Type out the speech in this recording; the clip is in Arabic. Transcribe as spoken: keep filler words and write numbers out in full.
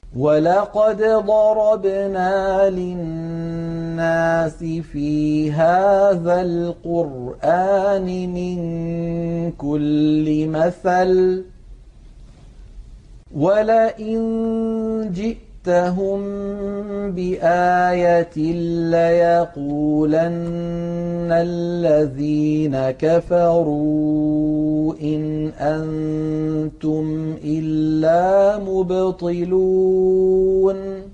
وَلَقَدْ ضَرَبْنَا لِلنَّاسِ فِي هَٰذَا الْقُرْآنِ مِن كُلِّ مَثَلٍ ۚ وَلَئِن جِئْتَهُم بِآيَةٍ لَّيَقُولَنَّ الَّذِينَ كَفَرُوا إِنْ أَنتُمْ إِلَّا مُبْطِلُونَ